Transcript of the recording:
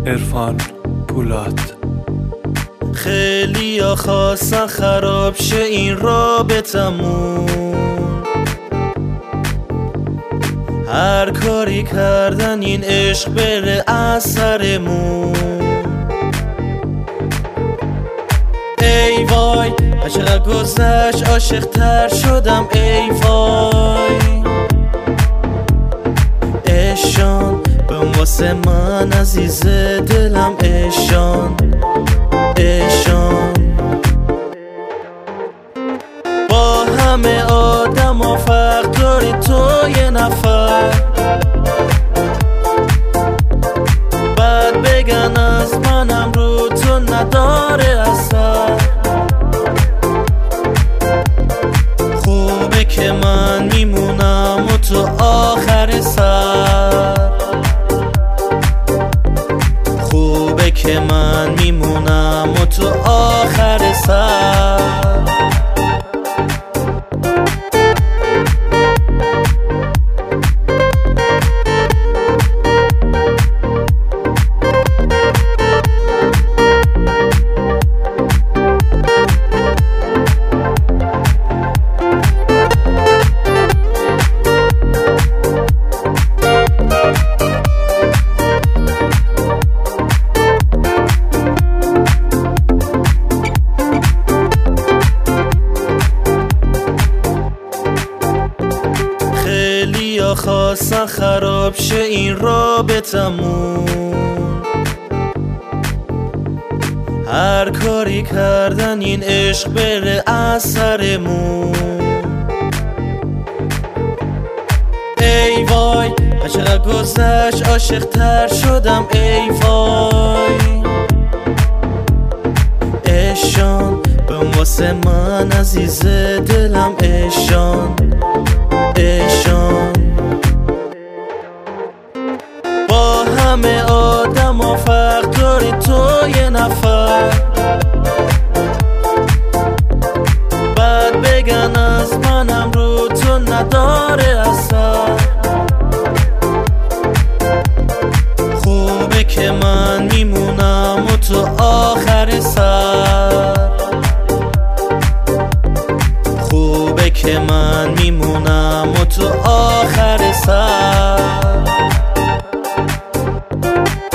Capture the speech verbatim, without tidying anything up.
عرفان پولاد. خیلی ها خواستن خراب شه این رابطمون، هر کاری کردن این عشق بره از سرمون. ای وای چقدر گذشت عاشق تر شدم، ای وای اشان به واسه من عزیز دلم، اشان اشان با همه آدم ها فرق داری تو یه نفر، بعد بگن از منم رو تو نداره اثر. خوبه که من میمونم و تو آخر سر، خوبه که من میمونم و تو آخر سر. خیلی ها خواستن خراب شه این رابطمون، هر کاری کردن این عشق بره از سرمون. ای وای چقدر گذشت عاشق تر شدم، ای وای اشان به واسه من عزیز دلم، اشان اشان با همه آدم ها فرق داری تو یه نفر، بعد بگن از منم رو تو نداره اثر. خوبه که من میمونم و تو آخر سر، خوبه که من میمونم و تو آخر سر.